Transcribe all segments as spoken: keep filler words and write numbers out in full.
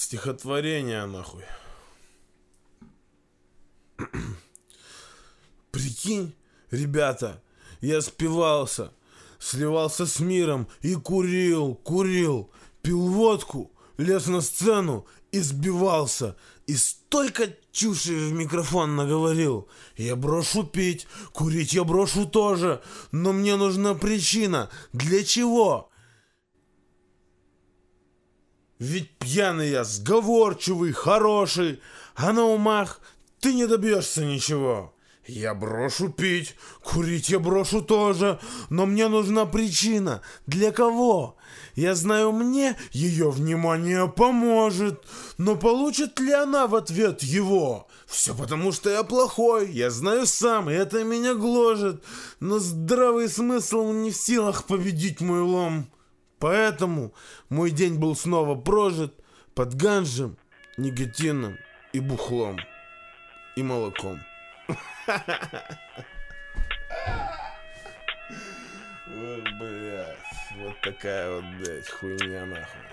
Стихотворение, нахуй. Прикинь, ребята, я спивался, сливался с миром и курил, курил, пил водку, лез на сцену и сбивался. И столько чуши в микрофон наговорил. Я брошу пить, курить я брошу тоже, но мне нужна причина. Для чего? Ведь пьяный я, сговорчивый, хороший, а на умах ты не добьешься ничего. Я брошу пить, курить я брошу тоже, но мне нужна причина. Для кого? Я знаю, мне ее внимание поможет, но получит ли она в ответ его? Все потому, что я плохой, я знаю сам, и это меня гложет, но здравый смысл не в силах победить мой лом. Поэтому мой день был снова прожит под ганджем, никотином и бухлом, и молоком. Вот, блядь, вот такая вот, блядь, хуйня, нахуй.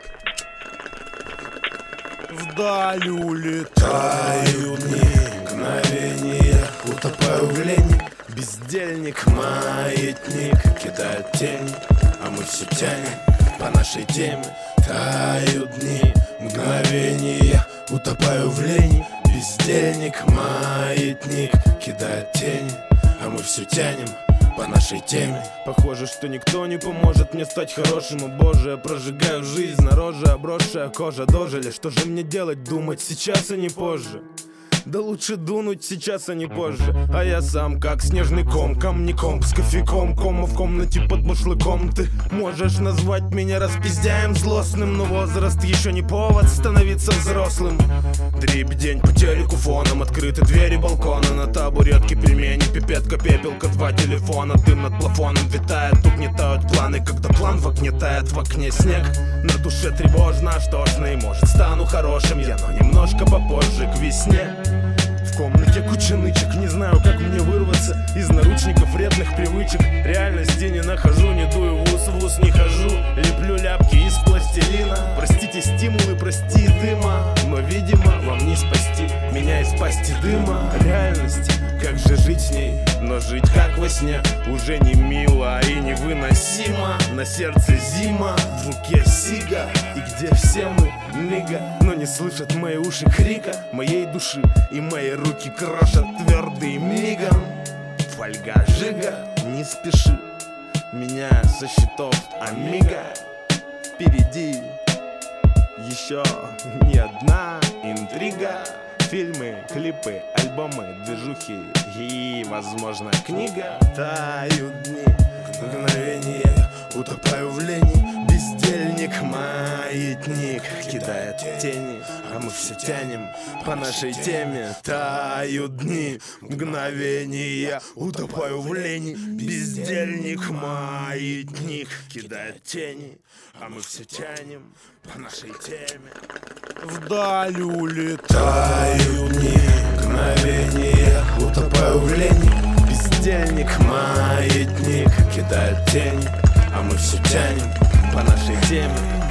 Вдаль улетаю дни, мгновения, утопаю в лени. Бездельник, маятник, кидает тени, а мы все тянем по нашей теме. Тают дни, мгновения, утопаю в лени. Бездельник, маятник, кидает тени, а мы все тянем по нашей теме. Похоже, что никто не поможет мне стать хорошим, о боже. Я прожигаю жизнь на роже, обросшая кожа дожили. Что же мне делать, думать сейчас, а не позже? Да лучше дунуть сейчас, а не позже. А я сам как снежный ком, камняком с кофейком, кома в комнате под бушлыком. Ты можешь назвать меня распиздяем злостным, но возраст еще не повод становиться взрослым. Дрип день по телеку фоном, открыты двери балкона, на табуретке пельмени, пипетка, пепелка, два телефона. Дым над плафоном витает, угнетают планы, когда план вогнетает в окне снег. На душе тревожно, что ж, и может стану хорошим я, но немножко попозже, к весне. В комнате куча нычек, не знаю, как мне вырваться из наручников вредных привычек. Реальности не нахожу, не дую в ус, в ус не хожу. Леплю ляпки из пластилина. Простите стимулы, прости дыма, но, видимо, вам не спасти меня из пасти дыма. Реальности, как же жить с ней? Но жить как во сне уже не мило и невыносимо. На сердце зима, в руке сига, и где все мы, нига. Но не слышат мои уши крика моей души, и мои руки крошат твердый мигом. Фольга жига, не спеши, меня со счетов амиго. Впереди еще не одна интрига. Фильмы, клипы, альбомы, движухи и, возможно, книга. Тают дни, мгновения, утопаю в лени. Бездельник, маятник, кидает тени, а мы все тянем по нашей теме. Тают дни, мгновения, утопаю в лени. Бездельник, маятник, кидает тени, а мы все тянем по нашей теме. Вдаль улетаю дни, мгновения, утопаю в лени. Бездельник, маятник, кидает тени, а мы все тянем по нашей теме.